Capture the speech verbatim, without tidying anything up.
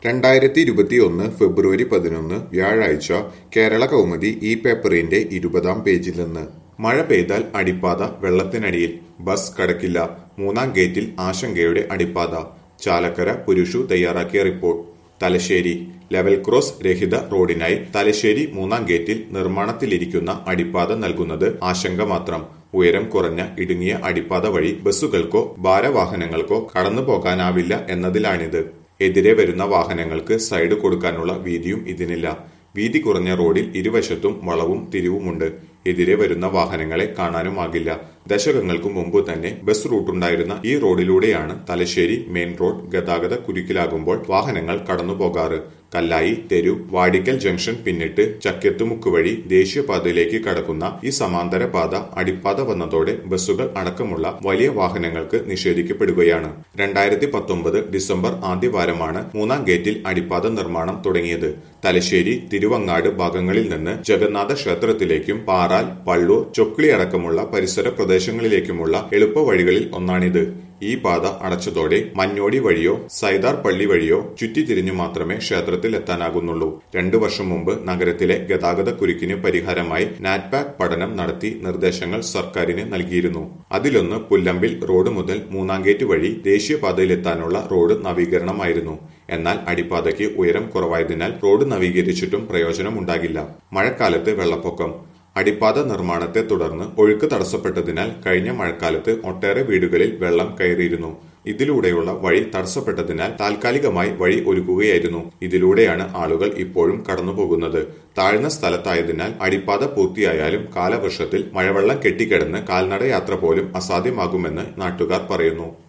രണ്ടായിരത്തി ഇരുപത്തിയൊന്ന് ഫെബ്രുവരി പതിനൊന്ന് വ്യാഴാഴ്ച കേരള കൗമുദി ഈ പേപ്പറിന്റെ ഇരുപതാം പേജിൽ നിന്ന് മഴ പെയ്താൽ അടിപ്പാത വെള്ളത്തിനടിയിൽ, ബസ് കടക്കില്ല, മൂന്നാം ഗേറ്റിൽ ആശങ്കയുടെ അടിപ്പാത. ചാലക്കര പുരുഷു തയ്യാറാക്കിയ റിപ്പോർട്ട്. തലശ്ശേരി ലെവൽ ക്രോസ് രഹിത റോഡിനായി തലശ്ശേരി മൂന്നാം ഗേറ്റിൽ നിർമ്മാണത്തിലിരിക്കുന്ന അടിപ്പാത നൽകുന്നത് ആശങ്ക മാത്രം. ഉയരം കുറഞ്ഞ ഇടുങ്ങിയ അടിപ്പാത വഴി ബസ്സുകൾക്കോ ഭാരവാഹനങ്ങൾക്കോ കടന്നു പോകാനാവില്ല എന്നതിലാണിത്. എതിരെ വരുന്ന വാഹനങ്ങൾക്ക് സൈഡ് കൊടുക്കാനുള്ള വീതിയും ഇതിനില്ല. വീതി കുറഞ്ഞ റോഡിൽ ഇരുവശത്തും വളവും തിരിവുമുണ്ട്. എതിരെ വരുന്ന വാഹനങ്ങളെ കാണാനുമാകില്ല. ദശകങ്ങൾക്ക് മുമ്പ് തന്നെ ബസ് റൂട്ടുണ്ടായിരുന്ന ഈ റോഡിലൂടെയാണ് തലശ്ശേരി മെയിൻ റോഡ് ഗതാഗത കുരുക്കിലാകുമ്പോൾ വാഹനങ്ങൾ കടന്നുപോകാറ്. കല്ലായി, തെരു, വാടിക്കൽ ജംഗ്ഷൻ പിന്നിട്ട് ചക്യത്തുമുക്ക് വഴി ദേശീയപാതയിലേക്ക് കടക്കുന്ന ഈ സമാന്തര പാത അടിപ്പാത വന്നതോടെ ബസ്സുകൾ അടക്കമുള്ള വലിയ വാഹനങ്ങൾക്ക് നിഷേധിക്കപ്പെടുകയാണ്. രണ്ടായിരത്തി പത്തൊമ്പത് ഡിസംബർ ആദ്യവാരമാണ് മൂന്നാം ഗേറ്റിൽ അടിപ്പാത നിർമ്മാണം തുടങ്ങിയത്. തലശ്ശേരി, തിരുവങ്ങാട് ഭാഗങ്ങളിൽ നിന്ന് ജഗന്നാഥ ക്ഷേത്രത്തിലേക്കും പാറാൽ, പള്ളൂർ, ചൊക്ലി അടക്കമുള്ള പരിസര പ്രദേശങ്ങളിലേക്കുമുള്ള എളുപ്പവഴികളിൽ ഒന്നാണിത്. ഈ പാത അടച്ചതോടെ മഞ്ഞോടി വഴിയോ സൈദാർ പള്ളി വഴിയോ ചുറ്റിത്തിരിഞ്ഞു മാത്രമേ ക്ഷേത്രത്തിൽ എത്താനാകുന്നുള്ളൂ. രണ്ടു വർഷം മുമ്പ് നഗരത്തിലെ ഗതാഗത കുരുക്കിന് പരിഹാരമായി നാറ്റ്പാക് പഠനം നടത്തി നിർദ്ദേശങ്ങൾ സർക്കാരിന് നൽകിയിരുന്നു. അതിലൊന്ന് പുല്ലമ്പിൽ റോഡ് മുതൽ മൂന്നാം ഗേറ്റ് വഴി ദേശീയപാതയിലെത്താനുള്ള റോഡ് നവീകരണമായിരുന്നു. എന്നാൽ അടിപ്പാതയ്ക്ക് ഉയരം കുറവായതിനാൽ റോഡ് നവീകരിച്ചിട്ടും പ്രയോജനമുണ്ടാകില്ല. മഴക്കാലത്ത് വെള്ളപ്പൊക്കം. അടിപ്പാത നിർമ്മാണത്തെ തുടർന്ന് ഒഴുക്ക് തടസ്സപ്പെട്ടതിനാൽ കഴിഞ്ഞ മഴക്കാലത്ത് ഒട്ടേറെ വീടുകളിൽ വെള്ളം കയറിയിരുന്നു. ഇതിലൂടെയുള്ള വഴി തടസ്സപ്പെട്ടതിനാൽ താൽക്കാലികമായി വഴി ഒരുക്കുകയായിരുന്നു. ഇതിലൂടെയാണ് ആളുകൾ ഇപ്പോഴും കടന്നുപോകുന്നത്. താഴ്ന്ന സ്ഥലത്തായതിനാൽ അടിപ്പാത പൂർത്തിയായാലും കാലവർഷത്തിൽ മഴവെള്ളം കെട്ടിക്കിടന്ന് കാൽനടയാത്ര പോലും അസാധ്യമാകുമെന്ന് നാട്ടുകാർ പറയുന്നു.